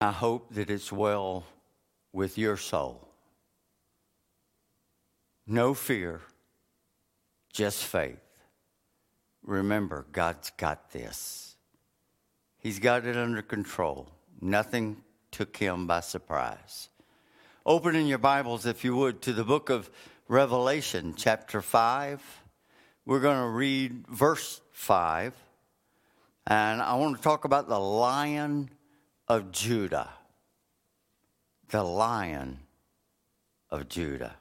I hope that it's well with your soul. No fear, just faith. Remember, God's got this. He's got it under control. Nothing took him by surprise. Open in your Bibles, if you would, to the book of Revelation, chapter 5. We're going to read verse 5. And I want to talk about the Lion of Judah. The Lion of Judah.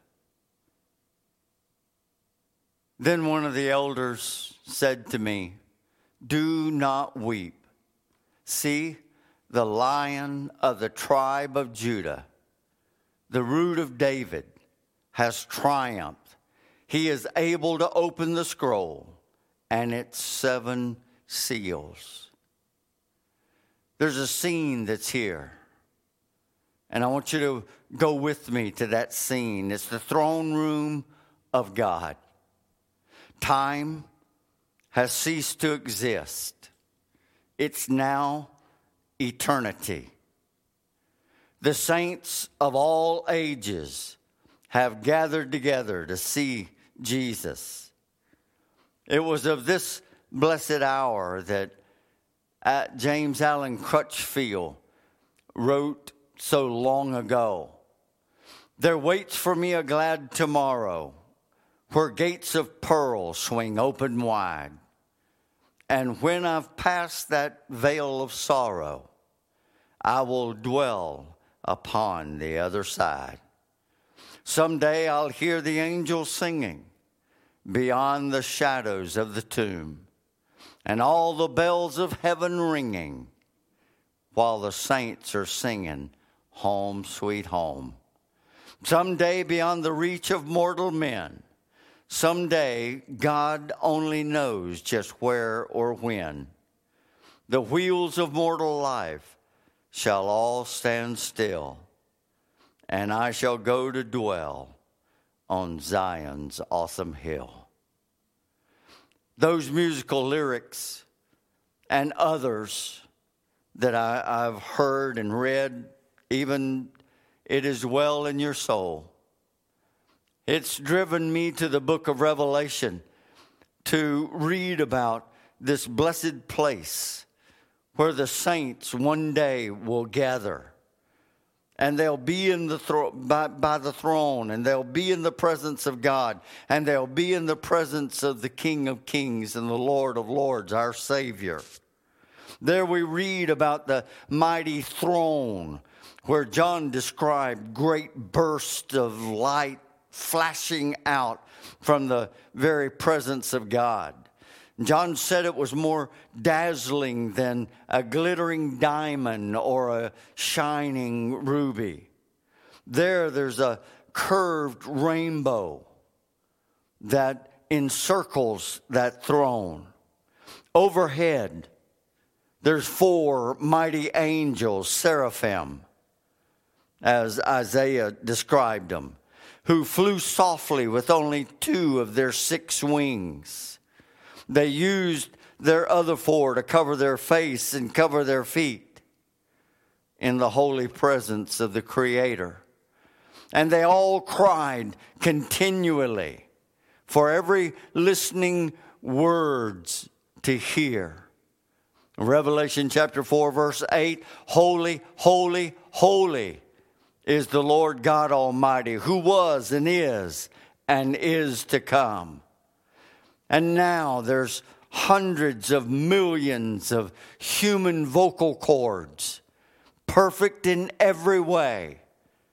Then one of the elders said to me, "Do not weep. See, the Lion of the tribe of Judah, the Root of David, has triumphed. He is able to open the scroll and its 7 seals." There's a scene that's here, and I want you to go with me to that scene. It's the throne room of God. Time has ceased to exist. It's now eternity. The saints of all ages have gathered together to see Jesus. It was of this blessed hour that James Allen Crutchfield wrote so long ago. "There waits for me a glad tomorrow, where gates of pearl swing open wide. And when I've passed that veil of sorrow, I will dwell upon the other side. Someday I'll hear the angels singing beyond the shadows of the tomb, and all the bells of heaven ringing, while the saints are singing, 'Home, Sweet Home.' Someday beyond the reach of mortal men, someday God only knows just where or when, the wheels of mortal life shall all stand still, and I shall go to dwell on Zion's awesome hill." Those musical lyrics and others that I've heard and read, even "It Is Well in Your Soul," it's driven me to the book of Revelation to read about this blessed place where the saints one day will gather. And they'll be in the by the throne, and they'll be in the presence of God, and they'll be in the presence of the King of Kings and the Lord of Lords, our Savior. There we read about the mighty throne, where John described great bursts of light flashing out from the very presence of God. John said it was more dazzling than a glittering diamond or a shining ruby. There's a curved rainbow that encircles that throne. Overhead, there's 4 mighty angels, seraphim, as Isaiah described them, who flew softly with only 2 of their 6 wings. They used their other 4 to cover their face and cover their feet in the holy presence of the Creator. And they all cried continually for every listening words to hear. Revelation chapter 4, verse 8, "Holy, holy, holy is the Lord God Almighty, who was and is to come." And now there's hundreds of millions of human vocal cords, perfect in every way,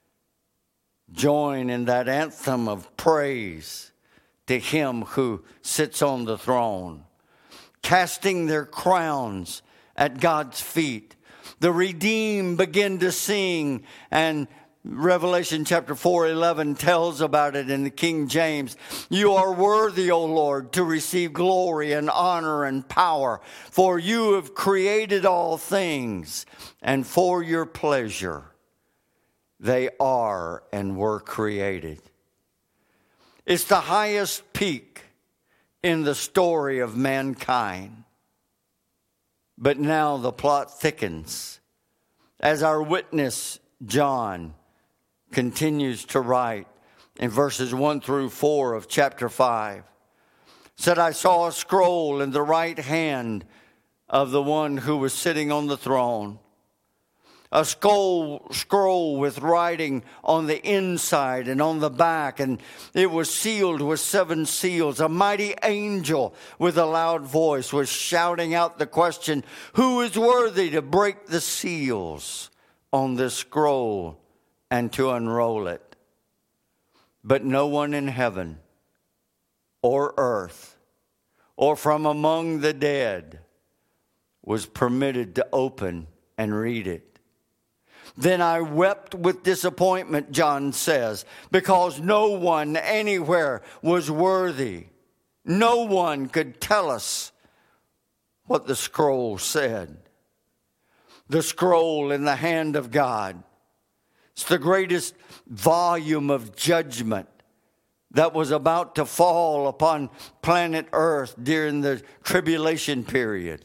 join in that anthem of praise to Him who sits on the throne, casting their crowns at God's feet. The redeemed begin to sing, and Revelation chapter 4:11 tells about it in the King James. "You are worthy, O Lord, to receive glory and honor and power, for you have created all things, and for your pleasure they are and were created." It's the highest peak in the story of mankind. But now the plot thickens, as our witness, John, continues to write in verses 1 through 4 of chapter 5, said, I saw a scroll in the right hand of the one who was sitting on the throne, a scroll with writing on the inside and on the back, and it was sealed with 7 seals. A mighty angel with a loud voice was shouting out the question, who is worthy to break the seals on this scroll and to unroll it? But no one in heaven or earth or from among the dead was permitted to open and read it. Then I wept with disappointment, John says, because no one anywhere was worthy. No one could tell us what the scroll said. The scroll in the hand of God. It's the greatest volume of judgment that was about to fall upon planet Earth during the tribulation period.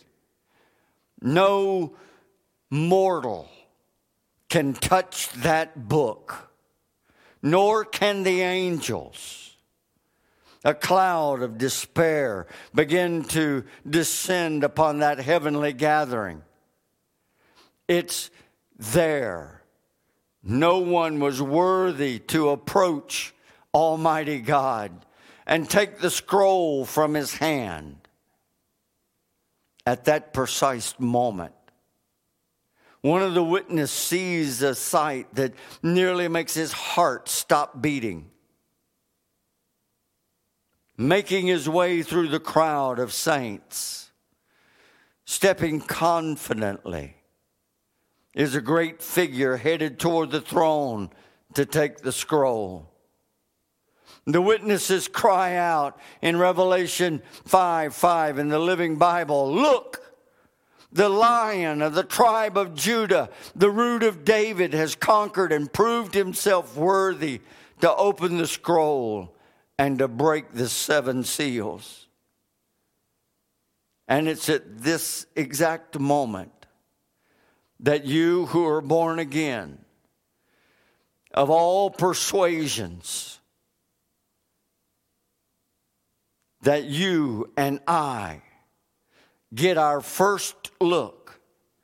No mortal can touch that book, nor can the angels. A cloud of despair began to descend upon that heavenly gathering. It's there. No one was worthy to approach Almighty God and take the scroll from his hand. At that precise moment, one of the witnesses sees a sight that nearly makes his heart stop beating. Making his way through the crowd of saints, stepping confidently, is a great figure headed toward the throne to take the scroll. The witnesses cry out in Revelation 5:5 in the Living Bible, look! The Lion of the tribe of Judah, the root of David, has conquered and proved himself worthy to open the scroll and to break the 7 seals. And it's at this exact moment that you who are born again, of all persuasions, that you and I get our first look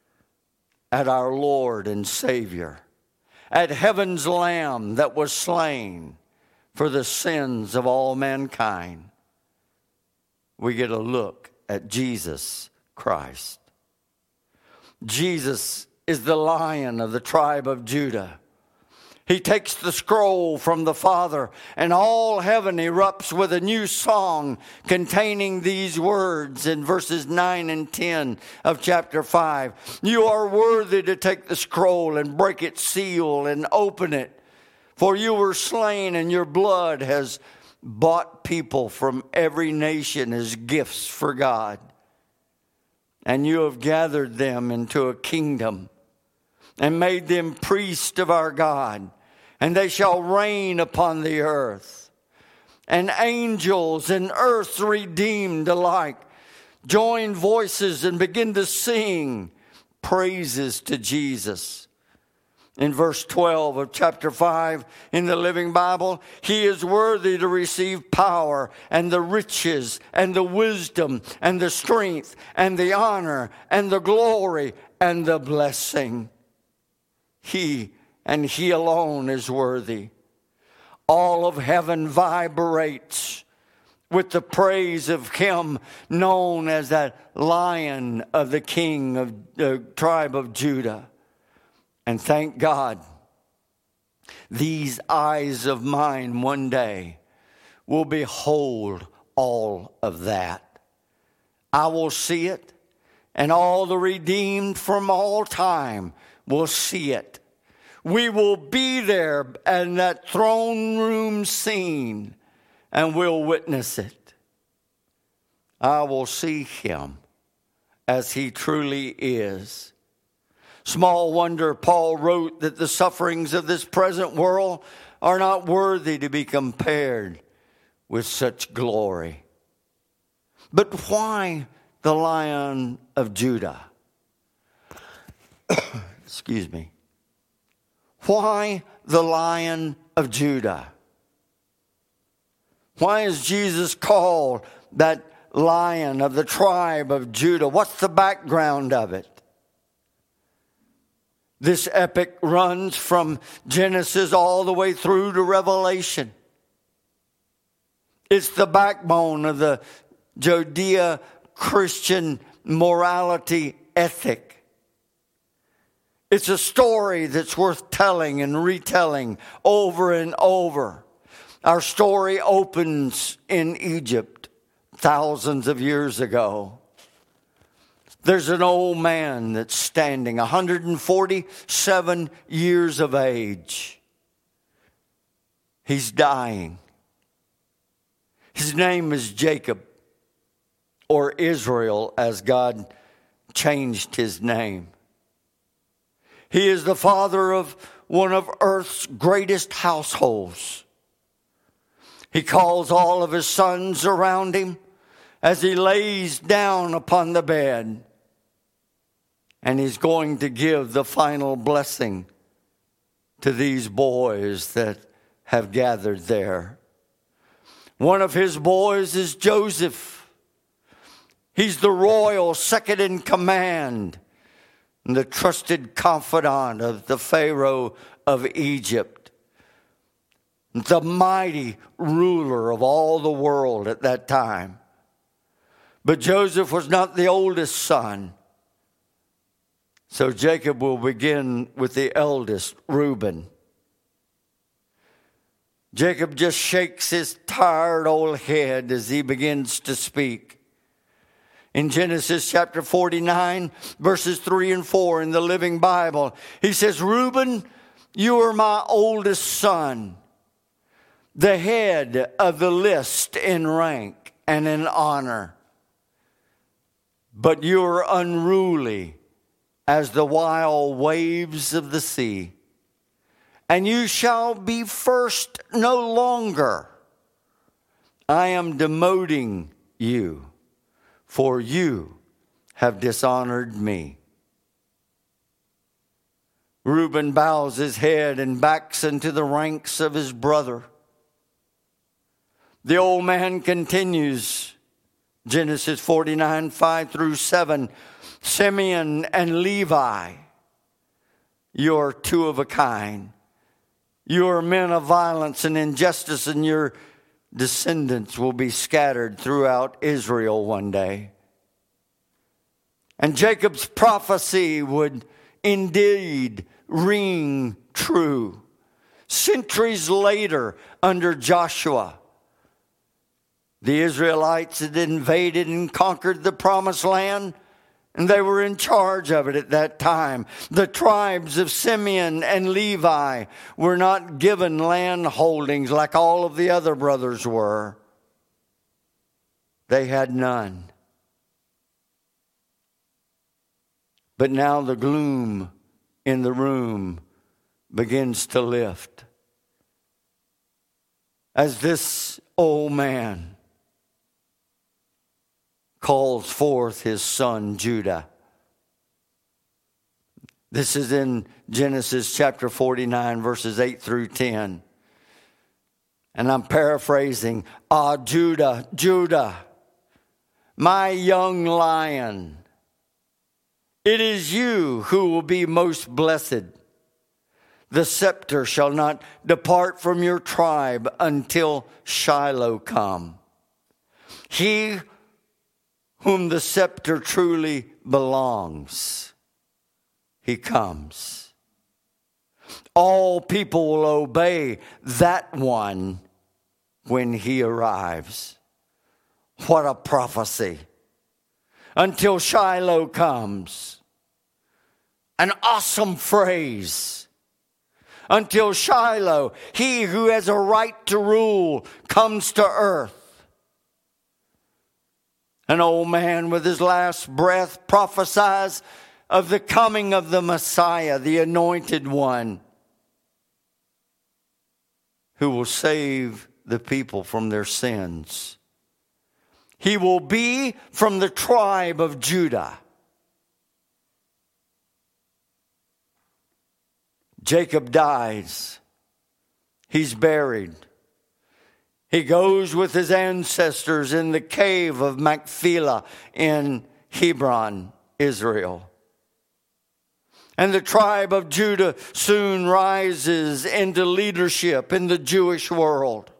at our Lord and Savior, at heaven's Lamb that was slain for the sins of all mankind. We get a look at Jesus Christ. Jesus is the Lion of the tribe of Judah. He takes the scroll from the Father, and all heaven erupts with a new song containing these words in verses 9 and 10 of chapter 5. You are worthy to take the scroll and break its seal and open it, for you were slain, and your blood has bought people from every nation as gifts for God. And you have gathered them into a kingdom and made them priests of our God. And they shall reign upon the earth. And angels and earth redeemed alike join voices and begin to sing praises to Jesus. In verse 12 of chapter 5 in the Living Bible, he is worthy to receive power and the riches and the wisdom and the strength and the honor and the glory and the blessing. He and he alone is worthy. All of heaven vibrates with the praise of him known as that Lion of the King of the tribe of Judah. And thank God, these eyes of mine one day will behold all of that. I will see it, and all the redeemed from all time will see it. We will be there in that throne room scene, and we'll witness it. I will see him as he truly is. Small wonder Paul wrote that the sufferings of this present world are not worthy to be compared with such glory. But why the Lion of Judah? Excuse me. Why the Lion of Judah? Why is Jesus called that Lion of the tribe of Judah? What's the background of it? This epic runs from Genesis all the way through to Revelation. It's the backbone of the Judeo-Christian morality ethic. It's a story that's worth telling and retelling over and over. Our story opens in Egypt thousands of years ago. There's an old man that's standing, 147 years of age. He's dying. His name is Jacob, or Israel, as God changed his name. He is the father of one of earth's greatest households. He calls all of his sons around him as he lays down upon the bed. And he's going to give the final blessing to these boys that have gathered there. One of his boys is Joseph. He's the royal second in command and the trusted confidant of the Pharaoh of Egypt, the mighty ruler of all the world at that time. But Joseph was not the oldest son. So Jacob will begin with the eldest, Reuben. Jacob just shakes his tired old head as he begins to speak. In Genesis chapter 49, verses 3 and 4 in the Living Bible, he says, Reuben, you are my oldest son, the head of the list in rank and in honor. But you are unruly as the wild waves of the sea. And you shall be first no longer. I am demoting you, for you have dishonored me. Reuben bows his head and backs into the ranks of his brother. The old man continues, Genesis 49, 5 through 7. Simeon and Levi, you're two of a kind. You are men of violence and injustice, and your descendants will be scattered throughout Israel one day. And Jacob's prophecy would indeed ring true. Centuries later, under Joshua, the Israelites had invaded and conquered the promised land, and they were in charge of it at that time. The tribes of Simeon and Levi were not given land holdings like all of the other brothers were. They had none. But now the gloom in the room begins to lift as this old man calls forth his son Judah. This is in Genesis chapter 49, verses 8 through 10. And I'm paraphrasing. Ah, Judah, Judah, my young lion, it is you who will be most blessed. The scepter shall not depart from your tribe until Shiloh come. He whom the scepter truly belongs, he comes. All people will obey that one when he arrives. What a prophecy. Until Shiloh comes. An awesome phrase. Until Shiloh, he who has a right to rule, comes to earth. An old man with his last breath prophesies of the coming of the Messiah, the anointed one, who will save the people from their sins. He will be from the tribe of Judah. Jacob dies. He's buried. He goes with his ancestors in the cave of Machpelah in Hebron, Israel. And the tribe of Judah soon rises into leadership in the Jewish world.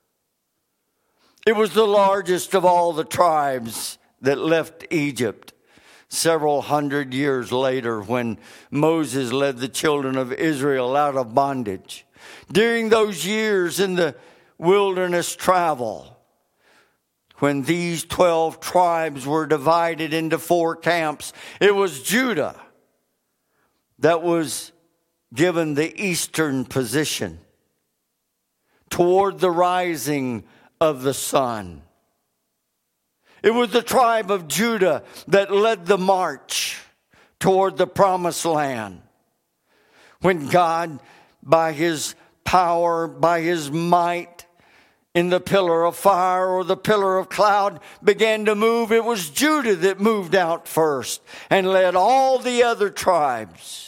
It was the largest of all the tribes that left Egypt several hundred years later when Moses led the children of Israel out of bondage. During those years in the wilderness travel, when these 12 tribes were divided into 4 camps, it was Judah that was given the eastern position toward the rising of the sun. It was the tribe of Judah that led the march toward the promised land. When God, by his power, by his might, in the pillar of fire or the pillar of cloud began to move, it was Judah that moved out first and led all the other tribes.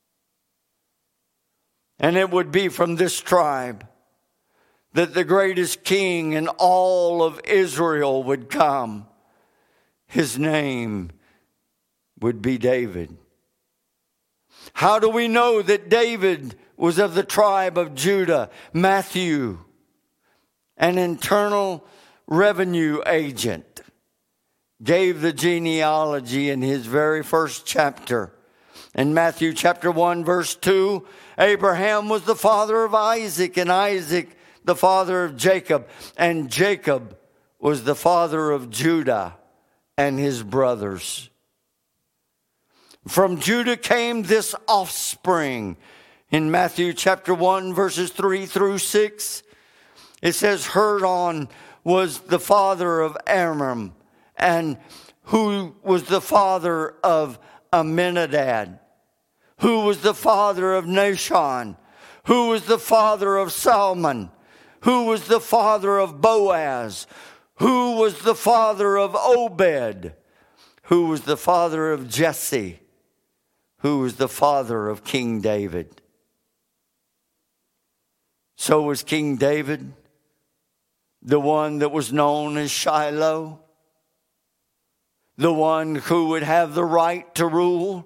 And it would be from this tribe that the greatest king in all of Israel would come. His name would be David. How do we know that David was of the tribe of Judah? Matthew, an internal revenue agent, gave the genealogy in his very first chapter. In Matthew chapter 1, verse 2, Abraham was the father of Isaac, and Isaac the father of Jacob, and Jacob was the father of Judah and his brothers. From Judah came this offspring. In Matthew chapter 1, verses 3 through 6, it says, Hurdon was the father of Amram, and who was the father of Amminadab, who was the father of Nahshon, who was the father of Salmon, who was the father of Boaz, who was the father of Obed, who was the father of Jesse, who was the father of King David. So was King David the one that was known as Shiloh, the one who would have the right to rule?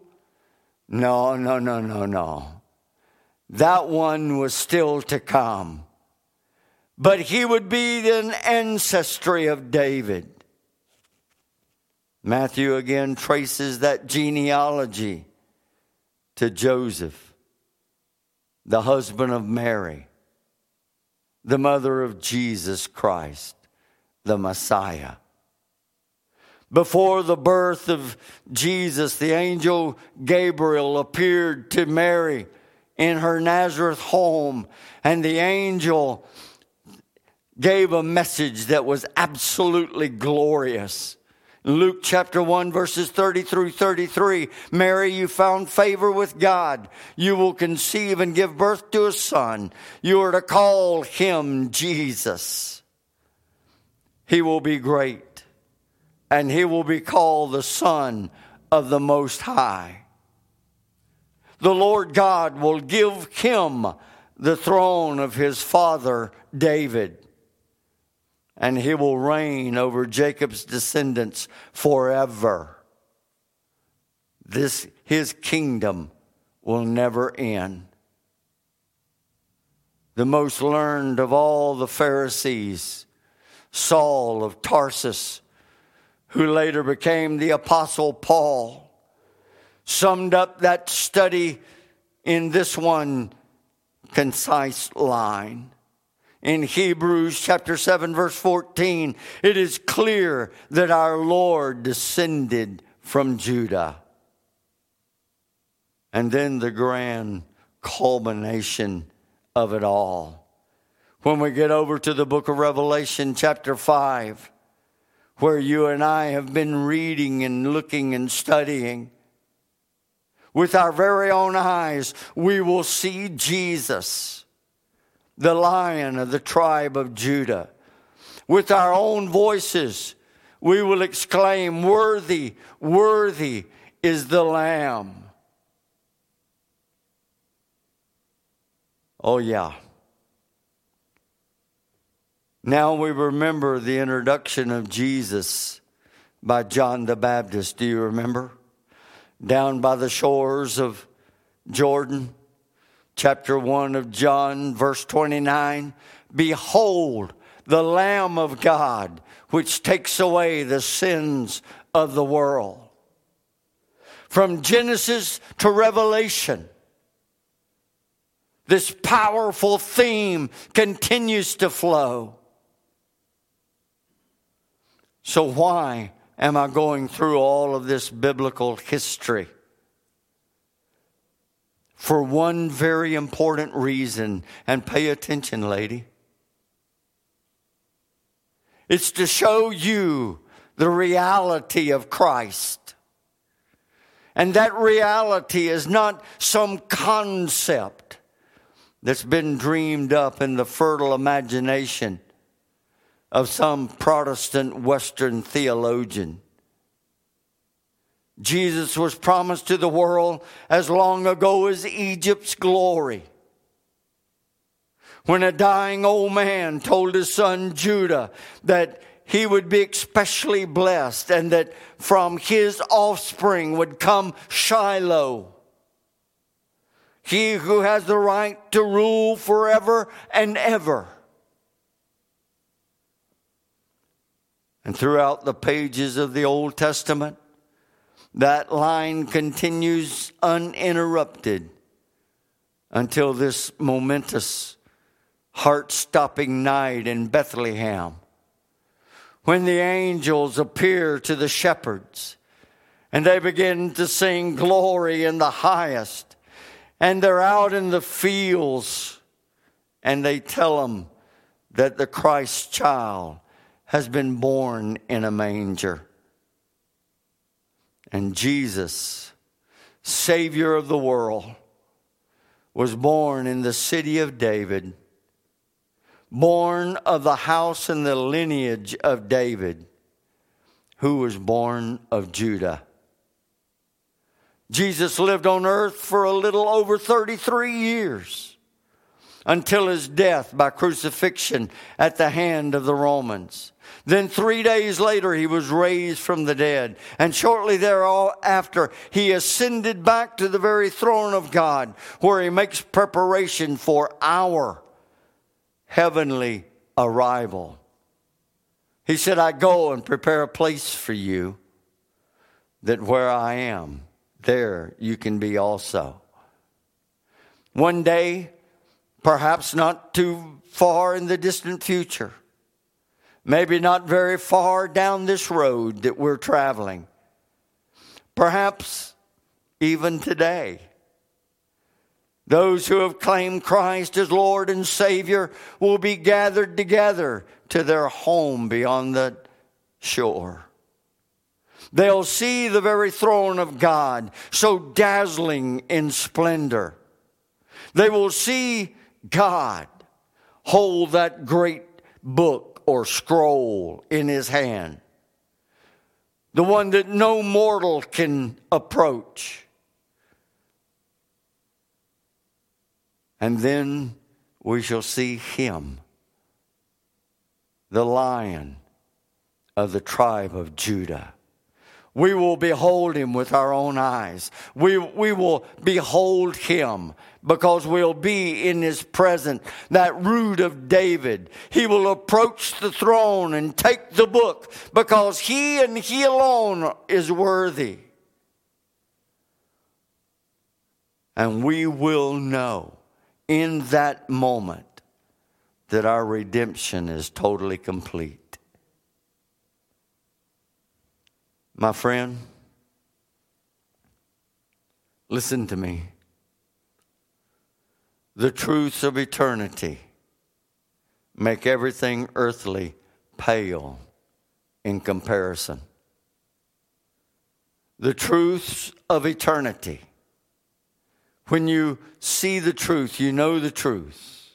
No. That one was still to come. But he would be an ancestry of David. Matthew again traces that genealogy to Joseph, the husband of Mary, the mother of Jesus Christ, the Messiah. Before the birth of Jesus, the angel Gabriel appeared to Mary in her Nazareth home, and the angel gave a message that was absolutely glorious. Luke chapter 1, verses 30 through 33, Mary, you found favor with God. You will conceive and give birth to a son. You are to call him Jesus. He will be great, and he will be called the Son of the Most High. The Lord God will give him the throne of his father David, and he will reign over Jacob's descendants forever. His kingdom will never end. The most learned of all the Pharisees, Saul of Tarsus, who later became the Apostle Paul, summed up that study in this one concise line. In Hebrews chapter 7, verse 14, it is clear that our Lord descended from Judah. And then the grand culmination of it all, when we get over to the book of Revelation chapter 5, where you and I have been reading and looking and studying. With our very own eyes, we will see Jesus, the Lion of the tribe of Judah. With our own voices, we will exclaim, worthy, worthy is the Lamb. Oh, yeah. Now we remember the introduction of Jesus by John the Baptist. Do you remember? Down by the shores of Jordan, chapter 1 of John, verse 29. Behold, the Lamb of God, which takes away the sins of the world. From Genesis to Revelation, this powerful theme continues to flow. So why am I going through all of this biblical history? For one very important reason, and pay attention, lady. It's to show you the reality of Christ. And that reality is not some concept that's been dreamed up in the fertile imagination of some Protestant Western theologian. Jesus was promised to the world as long ago as Egypt's glory. When a dying old man told his son Judah that he would be especially blessed and that from his offspring would come Shiloh, he who has the right to rule forever and ever. And throughout the pages of the Old Testament, that line continues uninterrupted until this momentous, heart-stopping night in Bethlehem, when the angels appear to the shepherds and they begin to sing glory in the highest, and they're out in the fields and they tell them that the Christ child has been born in a manger. And Jesus, Savior of the world, was born in the city of David, born of the house and the lineage of David, who was born of Judah. Jesus lived on earth for a little over 33 years until his death by crucifixion at the hand of the Romans. Then 3 days later, he was raised from the dead. And shortly thereafter, he ascended back to the very throne of God, where he makes preparation for our heavenly arrival. He said, I go and prepare a place for you, that where I am, there you can be also. One day, perhaps not too far in the distant future, maybe not very far down this road that we're traveling, perhaps even today, those who have claimed Christ as Lord and Savior will be gathered together to their home beyond the shore. They'll see the very throne of God, so dazzling in splendor. They will see God hold that great book or scroll in his hand, the one that no mortal can approach. And then we shall see him, the Lion of the tribe of Judah. We will behold him with our own eyes. We will behold him because we'll be in his presence, that root of David. He will approach the throne and take the book because he and he alone is worthy. And we will know in that moment that our redemption is totally complete. My friend, listen to me. The truths of eternity make everything earthly pale in comparison. The truths of eternity. When you see the truth, you know the truth.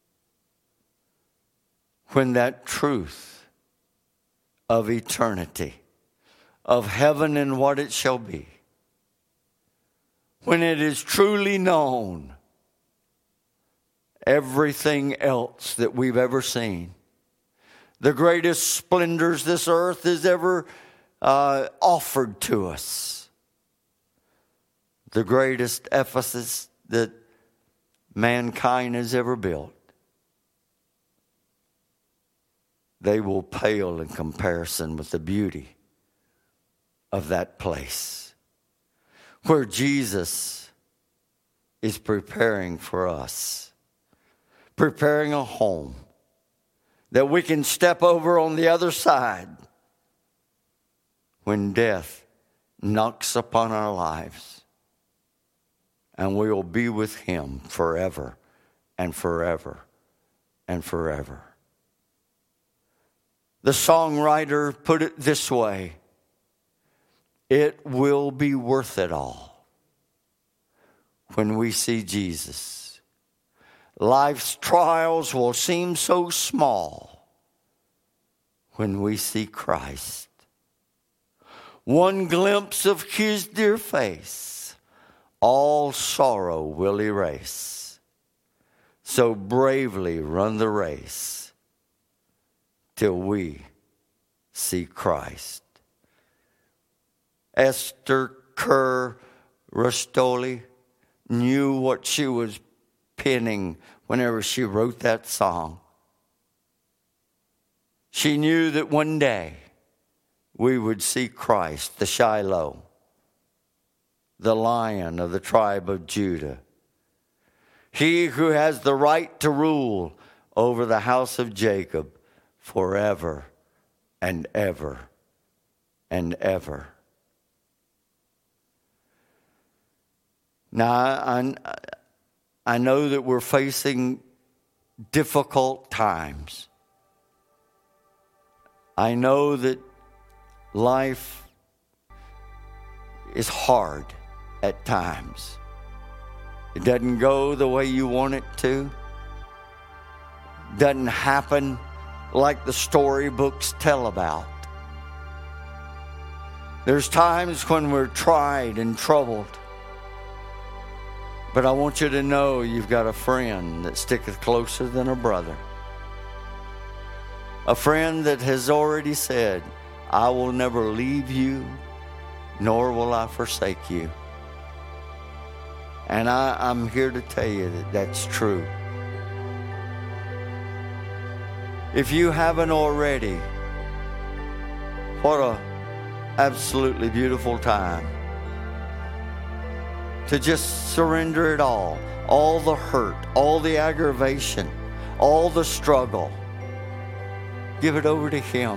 When that truth of eternity, of heaven and what it shall be, when it is truly known, everything else that we've ever seen. The greatest splendors this earth has ever offered to us. The greatest Ephesus that mankind has ever built. They will pale in comparison with the beauty of that place where Jesus is preparing for us, preparing a home that we can step over on the other side when death knocks upon our lives, and we will be with Him forever and forever and forever. The songwriter put it this way: it will be worth it all when we see Jesus. Life's trials will seem so small when we see Christ. One glimpse of His dear face, all sorrow will erase. So bravely run the race till we see Christ. Esther Kerr Rustoli knew what she was penning whenever she wrote that song. She knew that one day we would see Christ, the Shiloh, the Lion of the tribe of Judah. He who has the right to rule over the house of Jacob forever and ever and ever. Now, I know that we're facing difficult times. I know that life is hard at times. It doesn't go the way you want it to. Doesn't happen like the storybooks tell about. There's times when we're tried and troubled. But I want you to know you've got a friend that sticketh closer than a brother. A friend that has already said, I will never leave you, nor will I forsake you. And I'm here to tell you that that's true. If you haven't already, what a absolutely beautiful time to just surrender it all the hurt, all the aggravation, all the struggle. Give it over to Him.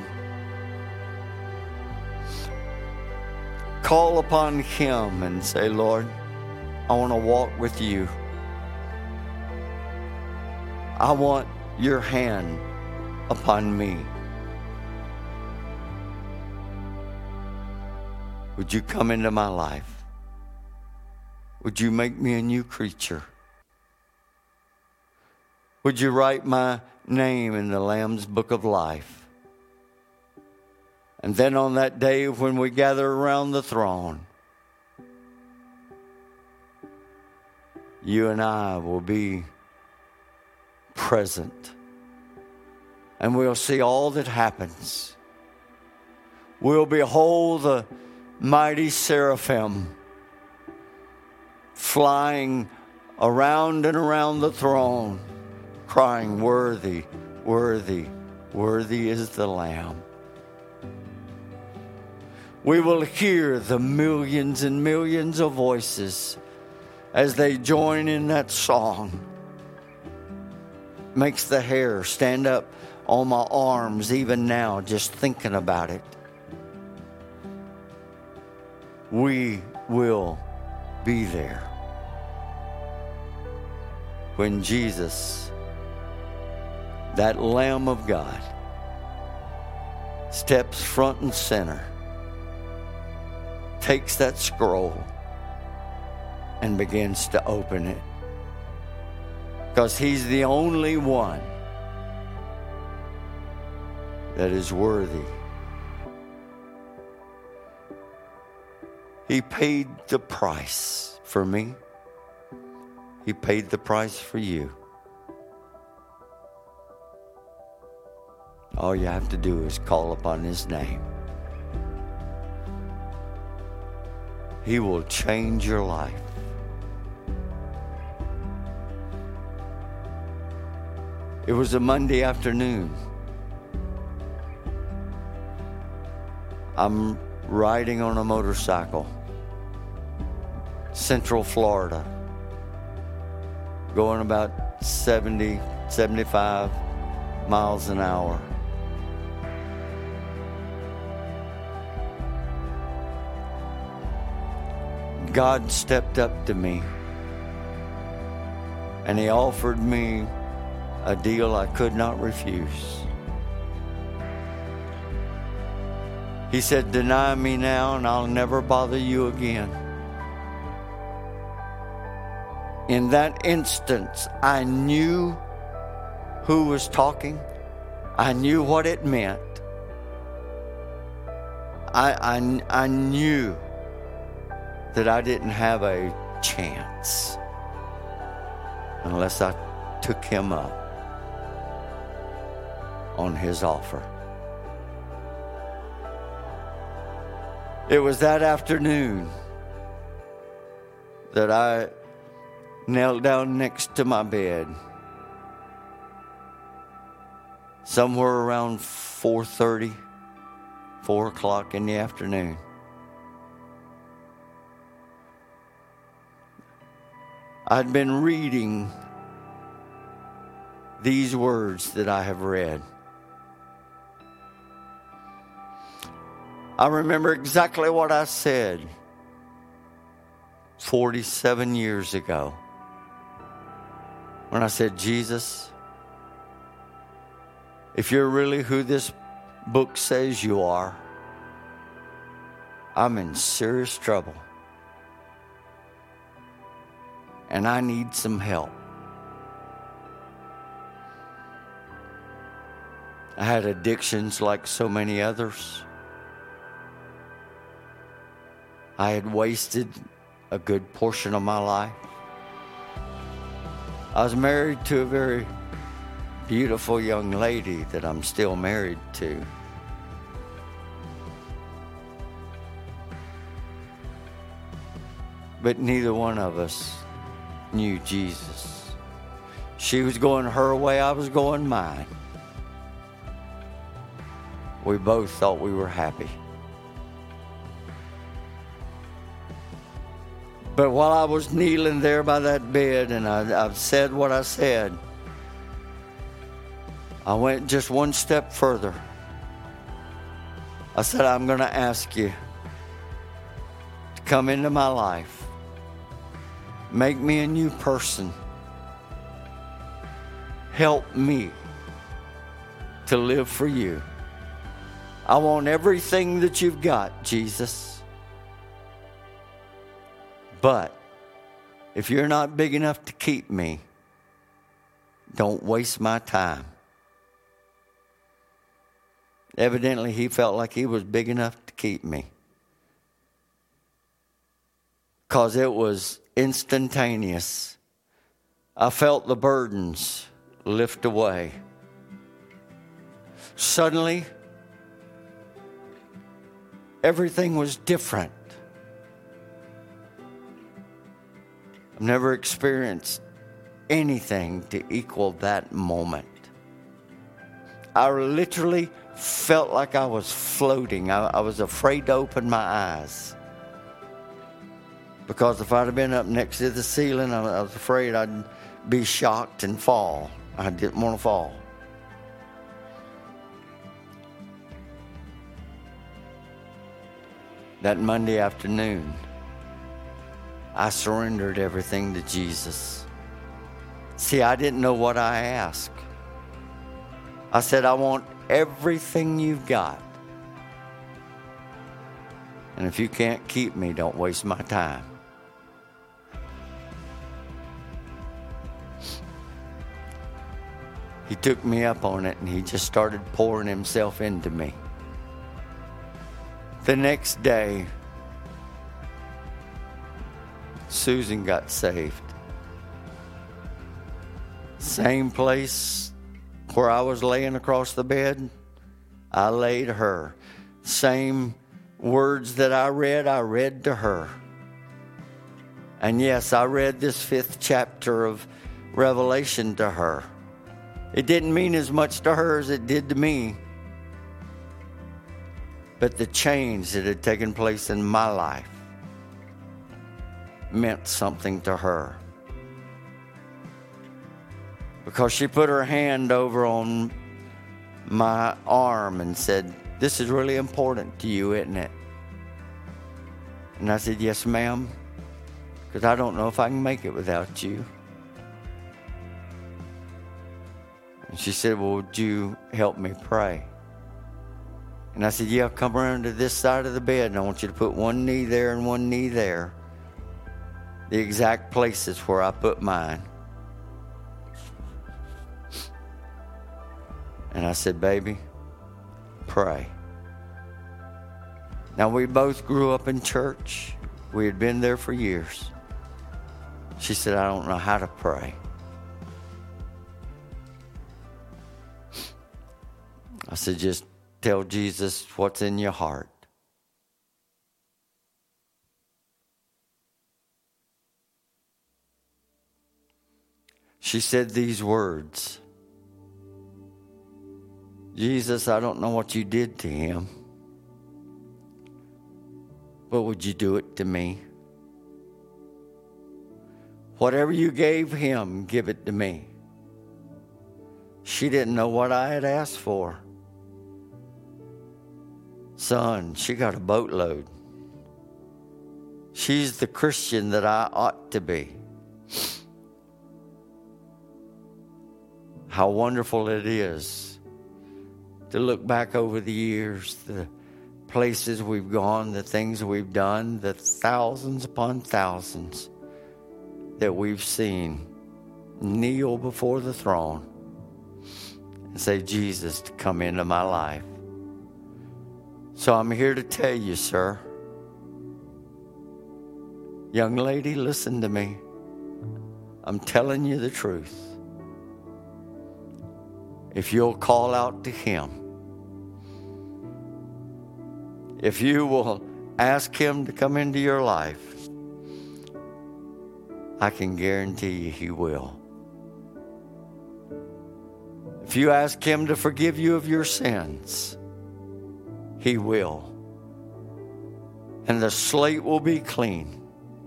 Call upon Him and say, Lord, I want to walk with you. I want your hand upon me. Would you come into my life? Would you make me a new creature? Would you write my name in the Lamb's Book of Life? And then on that day when we gather around the throne, you and I will be present. And we'll see all that happens. We'll behold the mighty seraphim flying around and around the throne, crying, worthy, worthy, worthy is the Lamb. We will hear the millions and millions of voices as they join in that song. Makes the hair stand up on my arms even now, just thinking about it. We will be there when Jesus, that Lamb of God, steps front and center, takes that scroll and begins to open it. Because He's the only one that is worthy. He paid the price for me. He paid the price for you. All you have to do is call upon His name. He will change your life. It was a Monday afternoon. I'm riding on a motorcycle, Central Florida, going about 70, 75 miles an hour. God stepped up to me and He offered me a deal I could not refuse. He said, "Deny me now and I'll never bother you again." In that instance, I knew who was talking. I knew what it meant. I knew that I didn't have a chance unless I took Him up on His offer. It was that afternoon that I knelt down next to my bed, somewhere around 4:30, 4 o'clock in the afternoon. I'd been reading these words that I have read. I remember exactly what I said 47 years ago when I said, "Jesus, if you're really who this book says you are, I'm in serious trouble and I need some help." I had addictions like so many others. I had wasted a good portion of my life. I was married to a very beautiful young lady that I'm still married to. But neither one of us knew Jesus. She was going her way, I was going mine. We both thought we were happy. But while I was kneeling there by that bed and I've said what I said, I went just one step further. I said, "I'm going to ask you to come into my life. Make me a new person. Help me to live for you. I want everything that you've got, Jesus. But if you're not big enough to keep me, don't waste my time." Evidently, He felt like He was big enough to keep me, because it was instantaneous. I felt the burdens lift away. Suddenly, everything was different. I've never experienced anything to equal that moment. I literally felt like I was floating. I was afraid to open my eyes, because if I'd have been up next to the ceiling, I was afraid I'd be shocked and fall. I didn't want to fall. That Monday afternoon, I surrendered everything to Jesus. See, I didn't know what I asked. I said, "I want everything you've got. And if you can't keep me, don't waste my time." He took me up on it and He just started pouring Himself into me. The next day, Susan got saved. Same place where I was laying across the bed, I laid her. Same words that I read to her. And yes, I read this 5th chapter of Revelation to her. It didn't mean as much to her as it did to me. But the change that had taken place in my life meant something to her. Because she put her hand over on my arm and said, "This is really important to you, isn't it?" And I said, "Yes, ma'am, because I don't know if I can make it without you." And she said, "Well, would you help me pray?" And I said, "Yeah, come around to this side of the bed, and I want you to put one knee there and one knee there. The exact places where I put mine." And I said, "Baby, pray." Now, we both grew up in church. We had been there for years. She said, "I don't know how to pray." I said, "Just tell Jesus what's in your heart." She said these words, "Jesus, I don't know what you did to him, but would you do it to me? Whatever you gave him, give it to me." She didn't know what I had asked for. Son, she got a boatload. She's the Christian that I ought to be. How wonderful it is to look back over the years, the places we've gone, the things we've done, the thousands upon thousands that we've seen kneel before the throne and say, "Jesus, to come into my life." So I'm here to tell you, sir. Young lady, listen to me. I'm telling you the truth. If you'll call out to him, if you will ask him to come into your life, I can guarantee you he will. If you ask him to forgive you of your sins, he will. And the slate will be clean.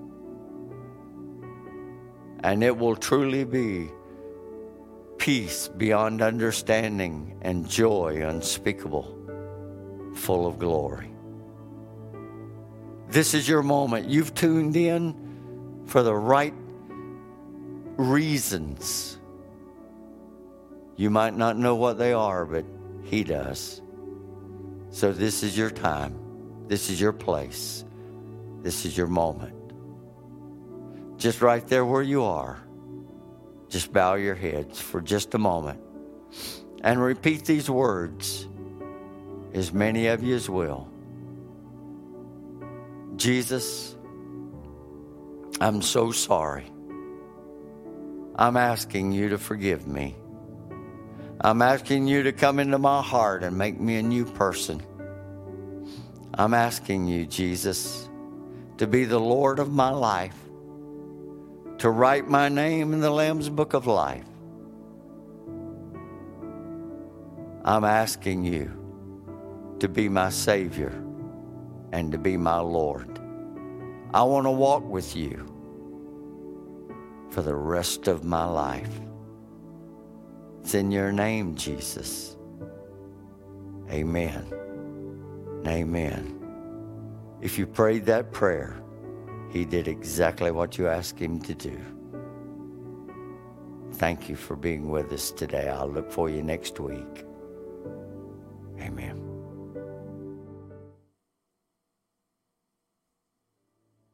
And it will truly be peace beyond understanding and joy unspeakable, full of glory. This is your moment. You've tuned in for the right reasons. You might not know what they are, but he does. So this is your time. This is your place. This is your moment. Just right there where you are, just bow your heads for just a moment and repeat these words, as many of you as will. Jesus, I'm so sorry. I'm asking you to forgive me. I'm asking you to come into my heart and make me a new person. I'm asking you, Jesus, to be the Lord of my life, to write my name in the Lamb's Book of Life. I'm asking you to be my Savior and to be my Lord. I want to walk with you for the rest of my life. It's in your name, Jesus. Amen. And amen. If you prayed that prayer, he did exactly what you asked him to do. Thank you for being with us today. I'll look for you next week.